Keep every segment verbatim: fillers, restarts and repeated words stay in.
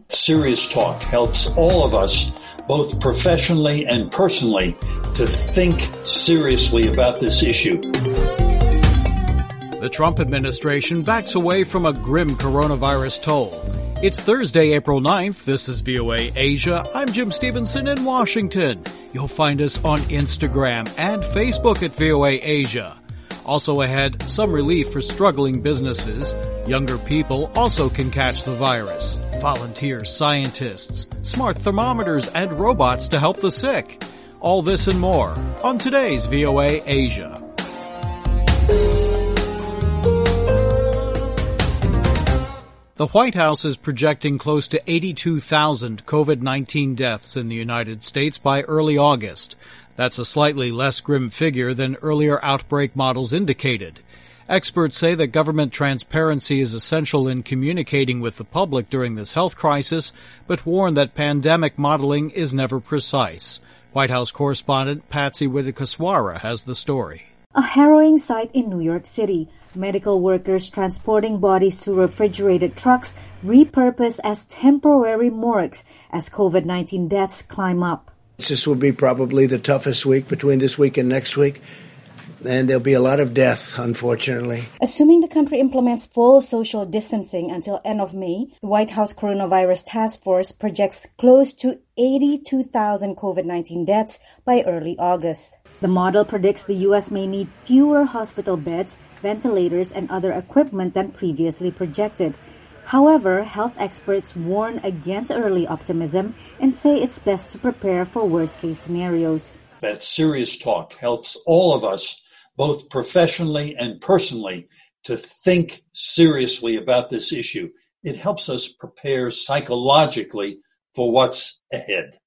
Serious talk helps all of us, both professionally and personally, to think seriously about this issue. The Trump administration backs away from a grim coronavirus toll. It's Thursday, April ninth. This is V O A Asia. I'm Jim Stevenson in Washington. You'll find us on Instagram and Facebook at V O A Asia. Also ahead, some relief for struggling businesses. Younger people also can catch the virus. Volunteers, scientists, smart thermometers, and robots to help the sick. All this and more on today's V O A Asia. The White House is projecting close to eighty-two thousand COVID nineteen deaths in the United States by early August. That's a slightly less grim figure than earlier outbreak models indicated. Experts say that government transparency is essential in communicating with the public during this health crisis, but warn that pandemic modeling is never precise. White House correspondent Patsy Widakuswara has the story. A harrowing sight in New York City. Medical workers transporting bodies to refrigerated trucks repurposed as temporary morgues as COVID nineteen deaths climb up. This will be probably the toughest week between this week and next week, and there'll be a lot of death, unfortunately. Assuming the country implements full social distancing until end of May, the White House Coronavirus Task Force projects close to eighty-two thousand COVID nineteen deaths by early August. The model predicts the U S may need fewer hospital beds, ventilators, and other equipment than previously projected. However, health experts warn against early optimism and say it's best to prepare for worst-case scenarios. That serious talk helps all of us, both professionally and personally, to think seriously about this issue. It helps us prepare psychologically for what's ahead.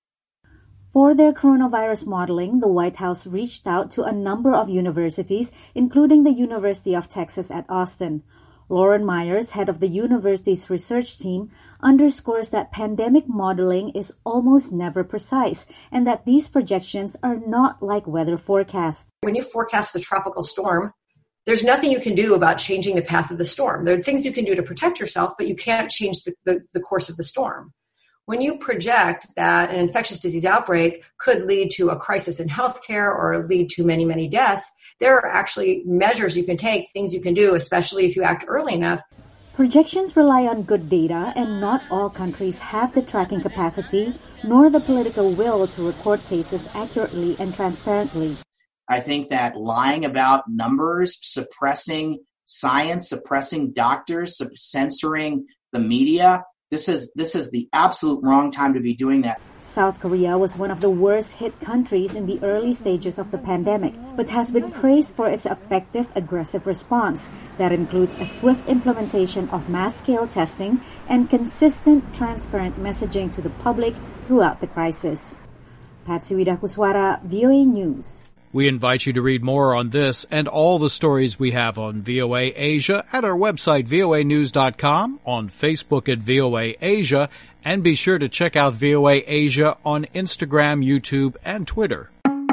For their coronavirus modeling, the White House reached out to a number of universities, including the University of Texas at Austin. Lauren Myers, head of the university's research team, underscores that pandemic modeling is almost never precise and that these projections are not like weather forecasts. When you forecast a tropical storm, there's nothing you can do about changing the path of the storm. There are things you can do to protect yourself, but you can't change the, the, the course of the storm. When you project that an infectious disease outbreak could lead to a crisis in healthcare or lead to many, many deaths, there are actually measures you can take, things you can do, especially if you act early enough. Projections rely on good data, and not all countries have the tracking capacity nor the political will to record cases accurately and transparently. I think that lying about numbers, suppressing science, suppressing doctors, censoring the media, This is this is the absolute wrong time to be doing that. South Korea was one of the worst hit countries in the early stages of the pandemic, but has been praised for its effective, aggressive response that includes a swift implementation of mass-scale testing and consistent, transparent messaging to the public throughout the crisis. Patsy Widakuswara, V O A News. We invite you to read more on this and all the stories we have on V O A Asia at our website, V O A news dot com, on Facebook at V O A Asia, and be sure to check out V O A Asia on Instagram, YouTube, and Twitter.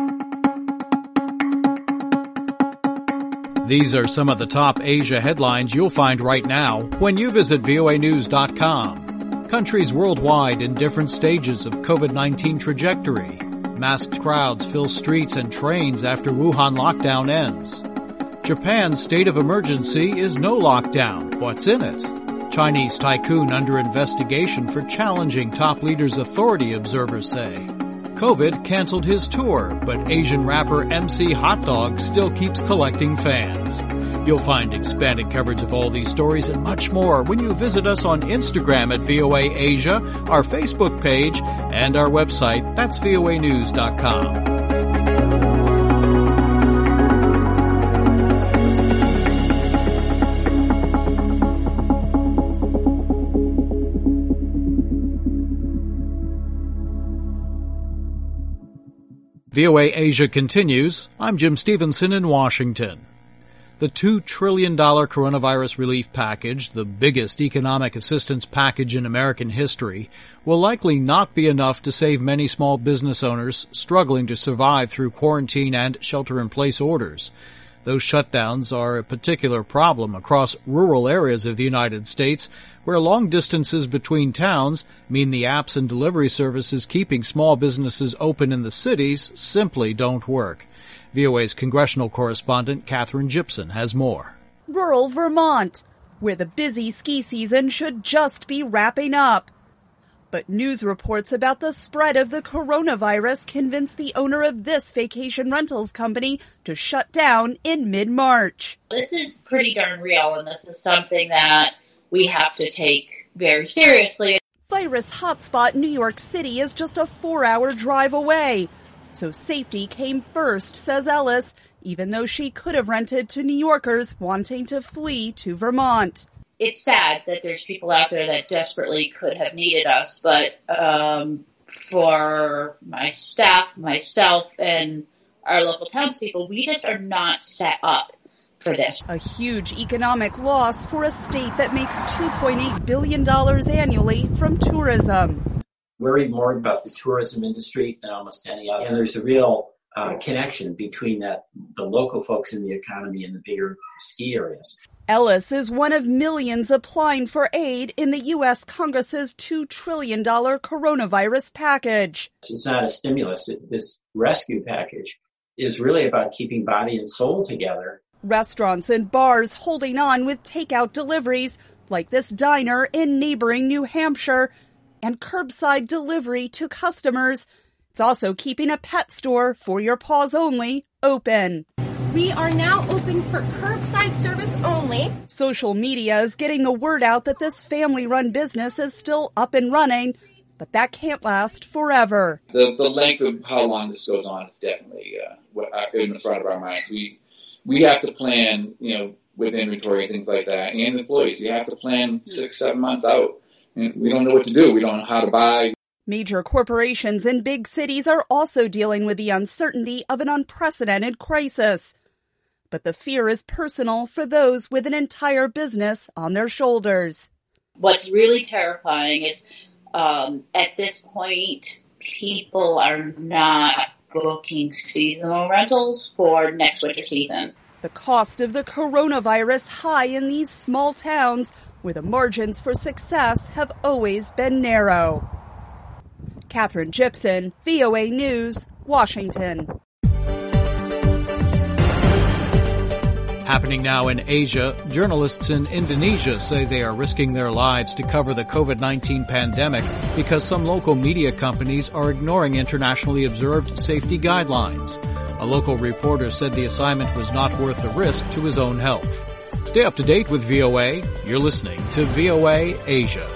These are some of the top Asia headlines you'll find right now when you visit V O A news dot com. Countries worldwide in different stages of COVID nineteen trajectory. Masked crowds fill streets and trains after Wuhan lockdown ends. Japan's state of emergency is no lockdown. What's in it? Chinese tycoon under investigation for challenging top leader's authority, observers say. COVID canceled his tour, but Asian rapper M C Hot Dog still keeps collecting fans. You'll find expanded coverage of all these stories and much more when you visit us on Instagram at V O A Asia, our Facebook page, and our website, that's V O A news dot com. V O A Asia continues. I'm Jim Stevenson in Washington. The two trillion dollars coronavirus relief package, the biggest economic assistance package in American history, will likely not be enough to save many small business owners struggling to survive through quarantine and shelter-in-place orders. Those shutdowns are a particular problem across rural areas of the United States, where long distances between towns mean the apps and delivery services keeping small businesses open in the cities simply don't work. V O A's congressional correspondent Katherine Gibson has more. Rural Vermont, where the busy ski season should just be wrapping up. But news reports about the spread of the coronavirus convinced the owner of this vacation rentals company to shut down in mid-March. This is pretty darn real, and this is something that we have to take very seriously. Virus hotspot New York City is just a four-hour drive away. So safety came first, says Ellis, even though she could have rented to New Yorkers wanting to flee to Vermont. It's sad that there's people out there that desperately could have needed us, but um, for my staff, myself, and our local townspeople, we just are not set up for this. A huge economic loss for a state that makes two point eight billion dollars annually from tourism. Worried more about the tourism industry than almost any other. And there's a real uh, connection between that, the local folks in the economy and the bigger ski areas. Ellis is one of millions applying for aid in the U S Congress's two trillion dollars coronavirus package. It's not a stimulus. It, this rescue package is really about keeping body and soul together. Restaurants and bars holding on with takeout deliveries, like this diner in neighboring New Hampshire, and curbside delivery to customers. It's also keeping a pet store, for your paws only, open. We are now open for curbside service only. Social media is getting the word out that this family-run business is still up and running, but that can't last forever. The, the length of how long this goes on is definitely uh, in the front of our minds. We we have to plan, you know, with inventory and things like that, and employees. You have to plan six, seven months out. And we don't know what to do. We don't know how to buy. Major corporations in big cities are also dealing with the uncertainty of an unprecedented crisis. But the fear is personal for those with an entire business on their shoulders. What's really terrifying is um, at this point, people are not booking seasonal rentals for next winter season. The cost of the coronavirus high in these small towns, where the margins for success have always been narrow. Katherine Gibson, V O A News, Washington. Happening now in Asia, journalists in Indonesia say they are risking their lives to cover the COVID nineteen pandemic because some local media companies are ignoring internationally observed safety guidelines. A local reporter said the assignment was not worth the risk to his own health. Stay up to date with V O A. You're listening to V O A Asia.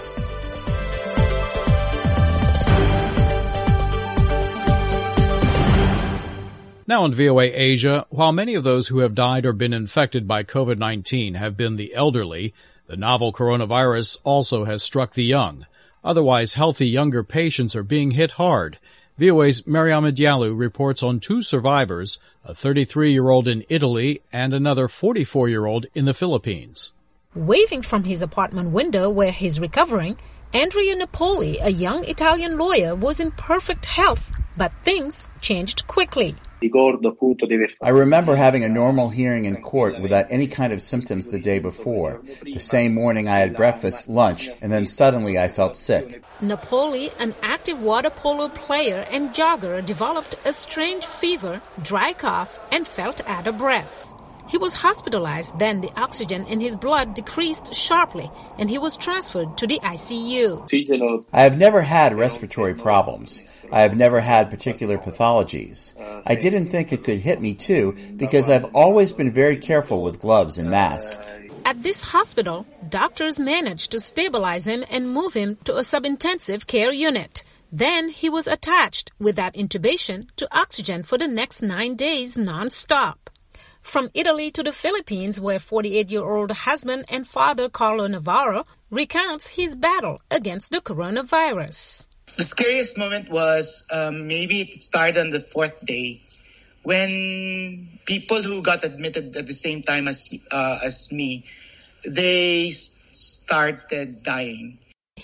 Now in V O A Asia, while many of those who have died or been infected by COVID nineteen have been the elderly, the novel coronavirus also has struck the young. Otherwise healthy younger patients are being hit hard. V O A's Mariama Diallo reports on two survivors, a thirty-three-year-old in Italy and another forty-four-year-old in the Philippines. Waving from his apartment window where he's recovering, Andrea Napoli, a young Italian lawyer, was in perfect health, but things changed quickly. I remember having a normal hearing in court without any kind of symptoms the day before. The same morning I had breakfast, lunch, and then suddenly I felt sick. Napoli, an active water polo player and jogger, developed a strange fever, dry cough, and felt out of breath. He was hospitalized, then the oxygen in his blood decreased sharply, and he was transferred to the I C U. I have never had respiratory problems. I have never had particular pathologies. I didn't think it could hit me too, because I've always been very careful with gloves and masks. At this hospital, doctors managed to stabilize him and move him to a sub-intensive care unit. Then he was attached, without intubation, to oxygen for the next nine days non-stop. From Italy to the Philippines, where forty-eight-year-old husband and father Carlo Navarro recounts his battle against the coronavirus. The scariest moment was um, maybe it started on the fourth day when people who got admitted at the same time as uh, as me, they started dying.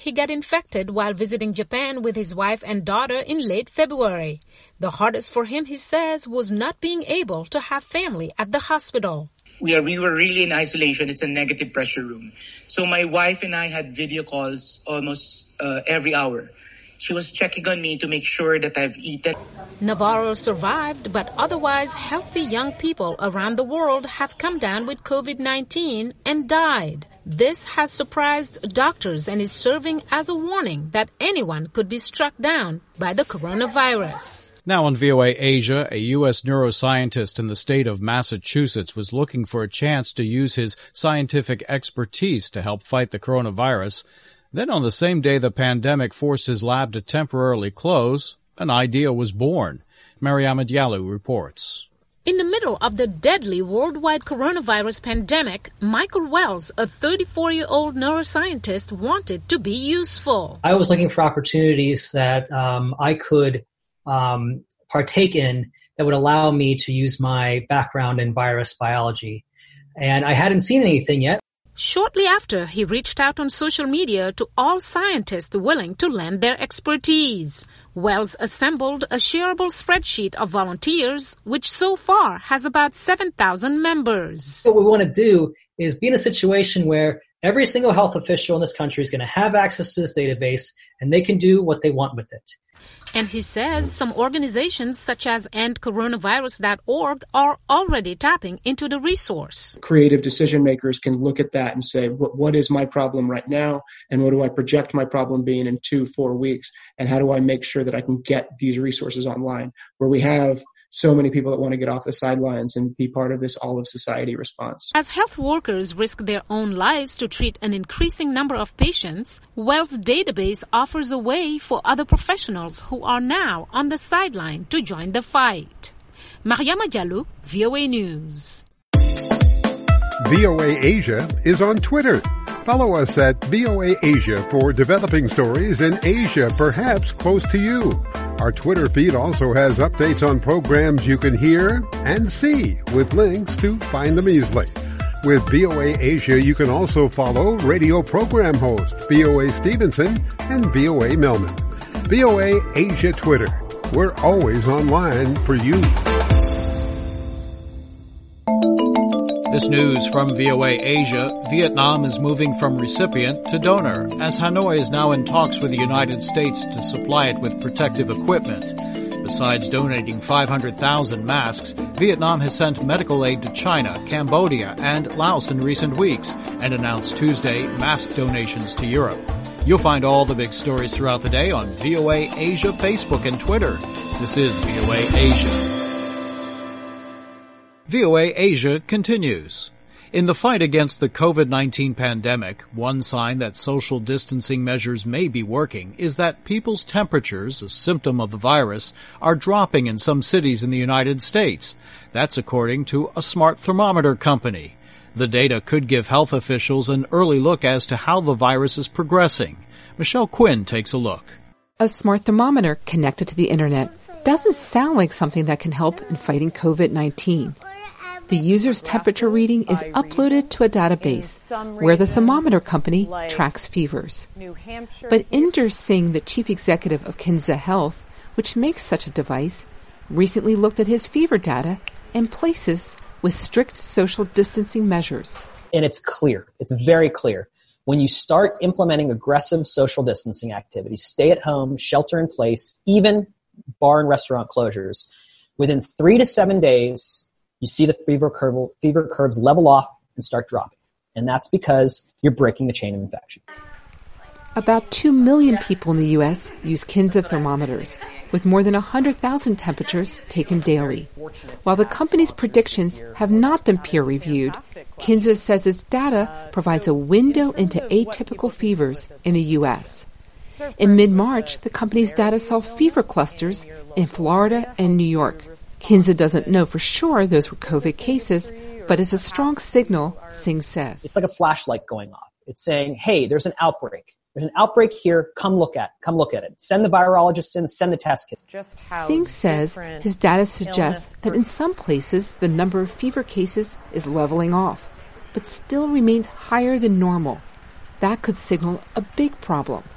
he got infected while visiting Japan with his wife and daughter in late February. The hardest for him, he says, was not being able to have family at the hospital. We are we were really in isolation. It's a negative pressure room. So my wife and I had video calls almost uh, every hour. She was checking on me to make sure that I've eaten. Navarro survived, but otherwise healthy young people around the world have come down with COVID nineteen and died. This has surprised doctors and is serving as a warning that anyone could be struck down by the coronavirus. Now on V O A Asia, a U S neuroscientist in the state of Massachusetts was looking for a chance to use his scientific expertise to help fight the coronavirus. Then on the same day the pandemic forced his lab to temporarily close, an idea was born. Mariama Diallo reports. In the middle of the deadly worldwide coronavirus pandemic, Michael Wells, a thirty-four-year-old neuroscientist, wanted to be useful. I was looking for opportunities that um, I could um, partake in that would allow me to use my background in virus biology. And I hadn't seen anything yet. Shortly after, he reached out on social media to all scientists willing to lend their expertise. Wells assembled a shareable spreadsheet of volunteers, which so far has about seven thousand members. What we want to do is be in a situation where every single health official in this country is going to have access to this database, and they can do what they want with it. And he says some organizations such as end coronavirus dot org are already tapping into the resource. Creative decision makers can look at that and say, what, what is my problem right now? And what do I project my problem being in two, four weeks? And how do I make sure that I can get these resources online where we have so many people that want to get off the sidelines and be part of this all of society response. As health workers risk their own lives to treat an increasing number of patients, Wells database offers a way for other professionals who are now on the sideline to join the fight. Mariama Diallo, V O A News. V O A Asia is on Twitter. Follow us at V O A Asia for developing stories in Asia, perhaps close to you. Our Twitter feed also has updates on programs you can hear and see with links to find them easily. With V O A Asia, you can also follow radio program host V O A Stevenson and V O A Melman. V O A Asia Twitter. We're always online for you. This news from V O A Asia. Vietnam is moving from recipient to donor, as Hanoi is now in talks with the United States to supply it with protective equipment. Besides donating five hundred thousand masks, Vietnam has sent medical aid to China, Cambodia, and Laos in recent weeks, and announced Tuesday mask donations to Europe. You'll find all the big stories throughout the day on V O A Asia Facebook and Twitter. This is V O A Asia. V O A Asia continues. In the fight against the COVID nineteen pandemic, one sign that social distancing measures may be working is that people's temperatures, a symptom of the virus, are dropping in some cities in the United States. That's according to a smart thermometer company. The data could give health officials an early look as to how the virus is progressing. Michelle Quinn takes a look. A smart thermometer connected to the internet doesn't sound like something that can help in fighting COVID nineteen. The user's temperature reading is uploaded to a database where the thermometer company tracks fevers. But Inder Singh, the chief executive of Kinsa Health, which makes such a device, recently looked at his fever data in places with strict social distancing measures. And it's clear, it's very clear. When you start implementing aggressive social distancing activities, stay at home, shelter in place, even bar and restaurant closures, within three to seven days, you see the fever curve, fever curves level off and start dropping. And that's because you're breaking the chain of infection. About two million people in the U S use Kinsa thermometers, with more than one hundred thousand temperatures taken daily. While the company's predictions have not been peer-reviewed, Kinsa says its data provides a window into atypical fevers in the U S. In mid-March, the company's data saw fever clusters in Florida and New York. Kinsa doesn't know for sure those were COVID cases, but it's a strong signal, Singh says. It's like a flashlight going off. It's saying, hey, there's an outbreak. There's an outbreak here. Come look at it. Come look at it. Send the virologists in. Send the test kit. Singh says his data suggests that in some places the number of fever cases is leveling off, but still remains higher than normal. That could signal a big problem.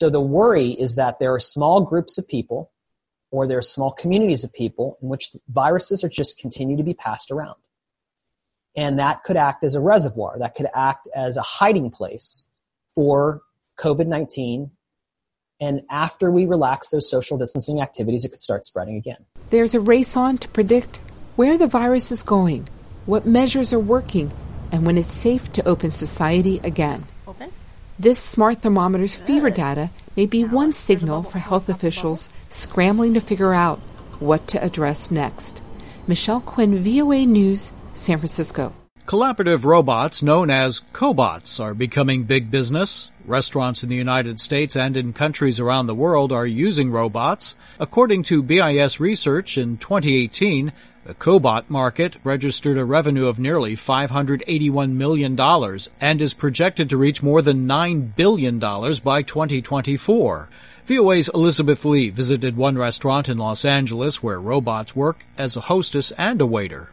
So the worry is that there are small groups of people or there are small communities of people in which viruses are just continue to be passed around. And that could act as a reservoir. That could act as a hiding place for COVID nineteen. And after we relax those social distancing activities, it could start spreading again. There's a race on to predict where the virus is going, what measures are working, and when it's safe to open society again. Okay. This smart thermometer's fever data may be one signal for health officials scrambling to figure out what to address next. Michelle Quinn, V O A News, San Francisco. Collaborative robots known as cobots are becoming big business. Restaurants in the United States and in countries around the world are using robots. According to B I S research, in twenty eighteen, the cobot market registered a revenue of nearly five hundred eighty-one million dollars and is projected to reach more than nine billion dollars by twenty twenty-four. V O A's Elizabeth Lee visited one restaurant in Los Angeles where robots work as a hostess and a waiter.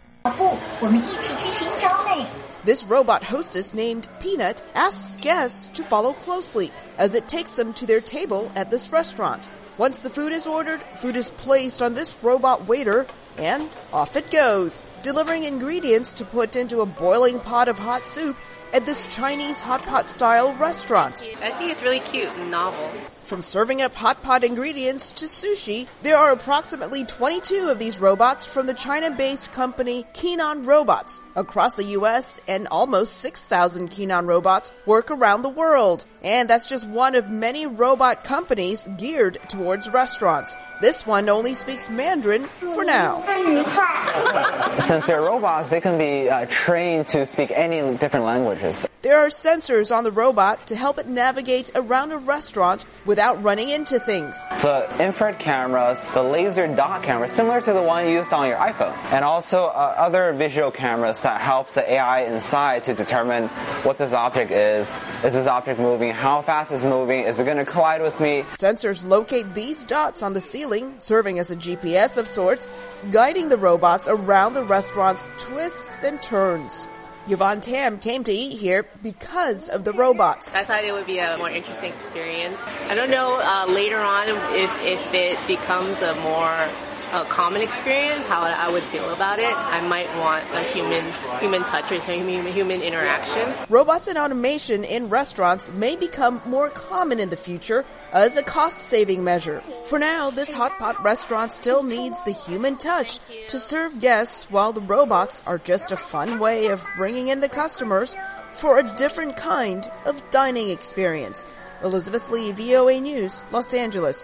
This robot hostess named Peanut asks guests to follow closely as it takes them to their table at this restaurant. Once the food is ordered, food is placed on this robot waiter, and off it goes, delivering ingredients to put into a boiling pot of hot soup at this Chinese hot pot style restaurant. I think it's really cute and novel. From serving up hot pot ingredients to sushi, there are approximately twenty-two of these robots from the China-based company Kenan Robots across the U S, and almost six thousand Kenan robots work around the world. And that's just one of many robot companies geared towards restaurants. This one only speaks Mandarin for now. Since they're robots, they can be uh, trained to speak any different languages. There are sensors on the robot to help it navigate around a restaurant without running into things. The infrared cameras, the laser dot cameras, similar to the one used on your iPhone, and also uh, other visual cameras that helps the A I inside to determine what this object is. Is this object moving? How fast is it moving? Is it going to collide with me? Sensors locate these dots on the ceiling, serving as a G P S of sorts, guiding the robots around the restaurant's twists and turns. Yvonne Tam came to eat here because of the robots. I thought it would be a more interesting experience. I don't know uh, later on if, if it becomes a more uh, common experience, how I would feel about it. I might want a human human touch or human, human interaction. Robots and automation in restaurants may become more common in the future as a cost-saving measure. For now, this hot pot restaurant still needs the human touch to serve guests, while the robots are just a fun way of bringing in the customers for a different kind of dining experience. Elizabeth Lee, V O A News, Los Angeles.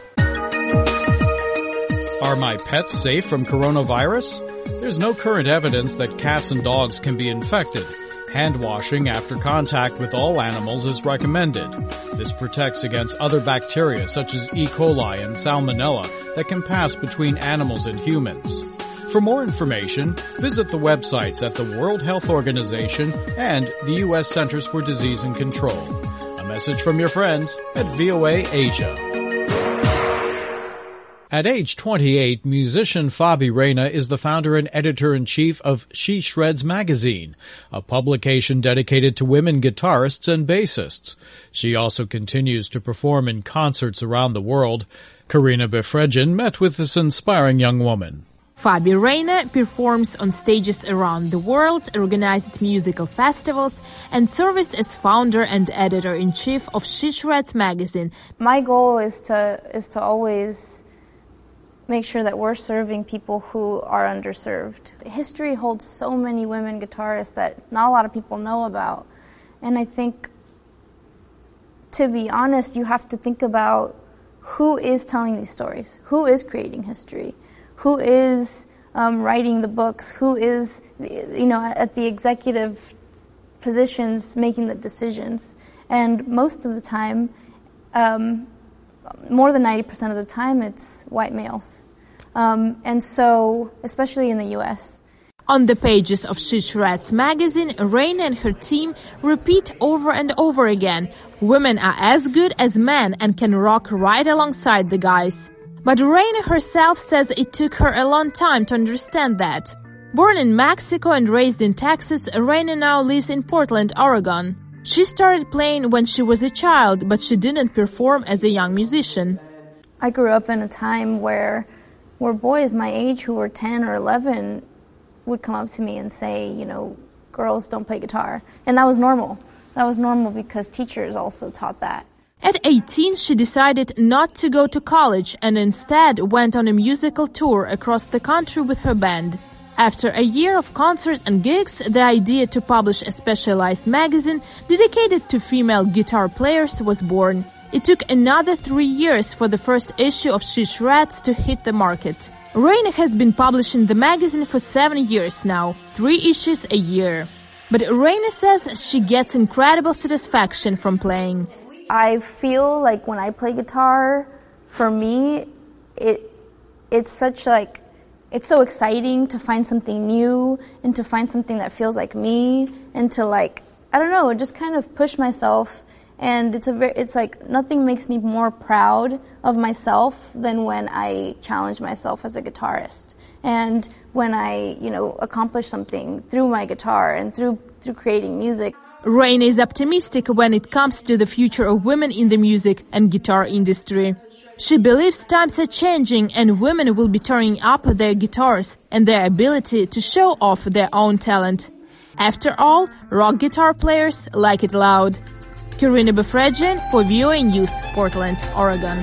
Are my pets safe from coronavirus? There's no current evidence that cats and dogs can be infected. Hand washing after contact with all animals is recommended. This protects against other bacteria such as E. coli and Salmonella that can pass between animals and humans. For more information, visit the websites at the World Health Organization and the U S Centers for Disease and Control. A message from your friends at V O A Asia. At age twenty-eight, musician Fabi Reina is the founder and editor-in-chief of She Shreds magazine, a publication dedicated to women guitarists and bassists. She also continues to perform in concerts around the world. Karina Befredjan met with this inspiring young woman. Fabi Reina performs on stages around the world, organizes musical festivals, and serves as founder and editor-in-chief of She Shreds magazine. My goal is to is to always make sure that we're serving people who are underserved. History holds so many women guitarists that not a lot of people know about. And I think, to be honest, you have to think about who is telling these stories, who is creating history, who is um, writing the books, who is, you know, at the executive positions making the decisions. And most of the time, um, more than ninety percent of the time, it's white males. Um, and so, especially in the U S. On the pages of She Shreds magazine, Reina and her team repeat over and over again, women are as good as men and can rock right alongside the guys. But Reina herself says it took her a long time to understand that. Born in Mexico and raised in Texas, Reina now lives in Portland, Oregon. She started playing when she was a child, but she didn't perform as a young musician. I grew up in a time where where boys my age who were ten or eleven would come up to me and say, you know, girls don't play guitar. And that was normal. That was normal because teachers also taught that. At eighteen, she decided not to go to college and instead went on a musical tour across the country with her band. After a year of concerts and gigs, the idea to publish a specialized magazine dedicated to female guitar players was born. It took another three years for the first issue of She Shreds to hit the market. Raina has been publishing the magazine for seven years now, three issues a year. But Raina says she gets incredible satisfaction from playing. I feel like when I play guitar, for me, it it's such like, it's so exciting to find something new and to find something that feels like me and to like, I don't know, just kind of push myself. And it's a very, it's like nothing makes me more proud of myself than when I challenge myself as a guitarist. And when I, you know, accomplish something through my guitar and through through creating music. Raina is optimistic when it comes to the future of women in the music and guitar industry. She believes times are changing and women will be turning up their guitars and their ability to show off their own talent. After all, rock guitar players like it loud. Karina Befredjian for V O A News, Portland, Oregon.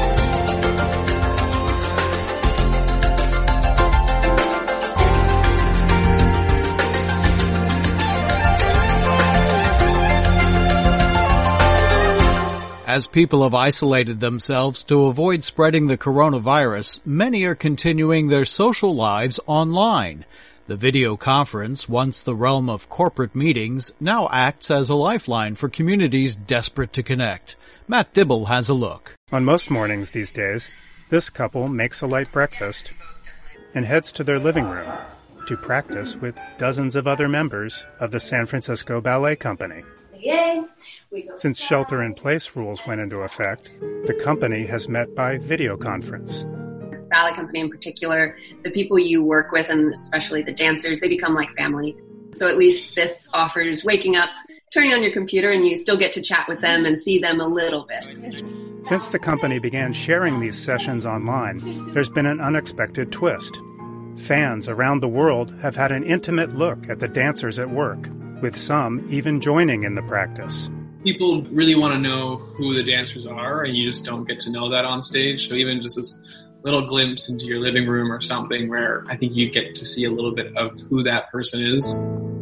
As people have isolated themselves to avoid spreading the coronavirus, many are continuing their social lives online. The video conference, once the realm of corporate meetings, now acts as a lifeline for communities desperate to connect. Matt Dibble has a look. On most mornings these days, this couple makes a light breakfast and heads to their living room to practice with dozens of other members of the San Francisco Ballet Company. Since shelter-in-place rules went into effect, the company has met by video conference. Ballet Company in particular, the people you work with, and especially the dancers, they become like family. So at least this offers waking up, turning on your computer, and you still get to chat with them and see them a little bit. Since the company began sharing these sessions online, there's been an unexpected twist. Fans around the world have had an intimate look at the dancers at work, with some even joining in the practice. People really want to know who the dancers are, and you just don't get to know that on stage. So even just this little glimpse into your living room or something where I think you get to see a little bit of who that person is.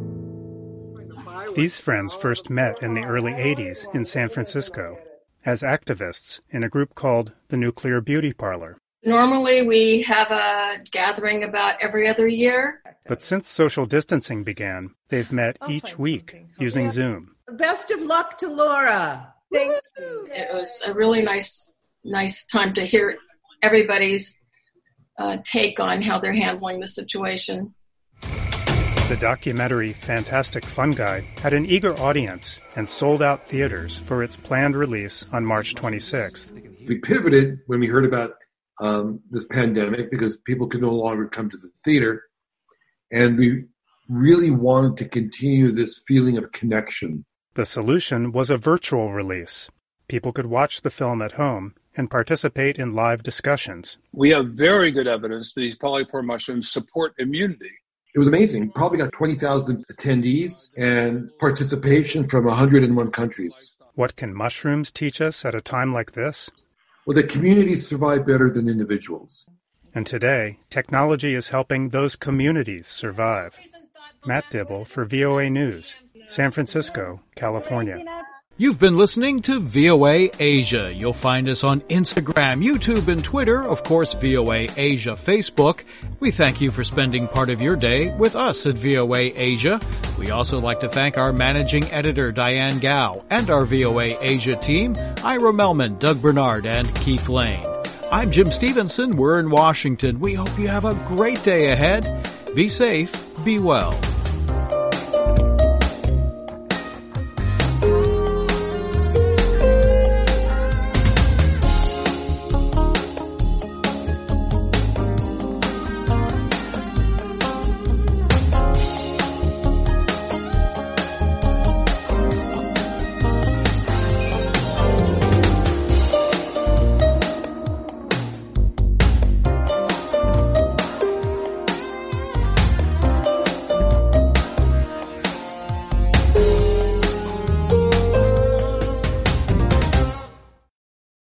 These friends first met in the early eighties in San Francisco as activists in a group called the Nuclear Beauty Parlor. Normally we have a gathering about every other year. But since social distancing began, they've met each week using Zoom. Best of luck to Laura. Thank you. It was a really nice, nice time to hear everybody's uh, take on how they're handling the situation. The documentary Fantastic Fungi had an eager audience and sold out theaters for its planned release on March twenty-sixth. We pivoted when we heard about um, this pandemic because people could no longer come to the theater, and we really wanted to continue this feeling of connection. The solution was a virtual release. People could watch the film at home and participate in live discussions. We have very good evidence that these polypore mushrooms support immunity. It was amazing. Probably got twenty thousand attendees and participation from one hundred one countries. What can mushrooms teach us at a time like this? Well, that communities survive better than individuals. And today, technology is helping those communities survive. Matt Dibble for V O A News, San Francisco, California. You've been listening to V O A Asia. You'll find us on Instagram, YouTube, and Twitter. Of course, V O A Asia Facebook. We thank you for spending part of your day with us at V O A Asia. We also like to thank our managing editor, Diane Gao, and our V O A Asia team, Ira Melman, Doug Bernard, and Keith Lane. I'm Jim Stevenson. We're in Washington. We hope you have a great day ahead. Be safe. Be well.